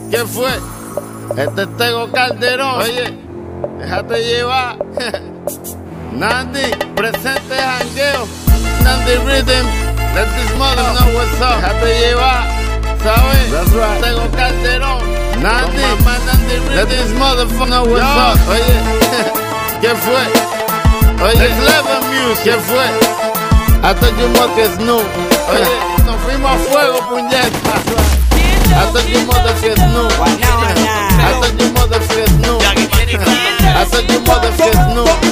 ¿Qué fue? Este es Tego Calderón. Oye, déjate llevar. Nandi, presente jangueo. Nandi Rhythm, let this mother know what's up. Déjate llevar, ¿sabes? That's right. Tego Calderón. Nandi, let this motherfucker know what's up. Oye, ¿qué fue? Oye, Clever Music. ¿Qué fue? Hasta you que Snoop. Oye, nos fuimos a fuego, puñeta. Hasta you que Snoop. Hasta you que Snoop. Hasta you que Snoop.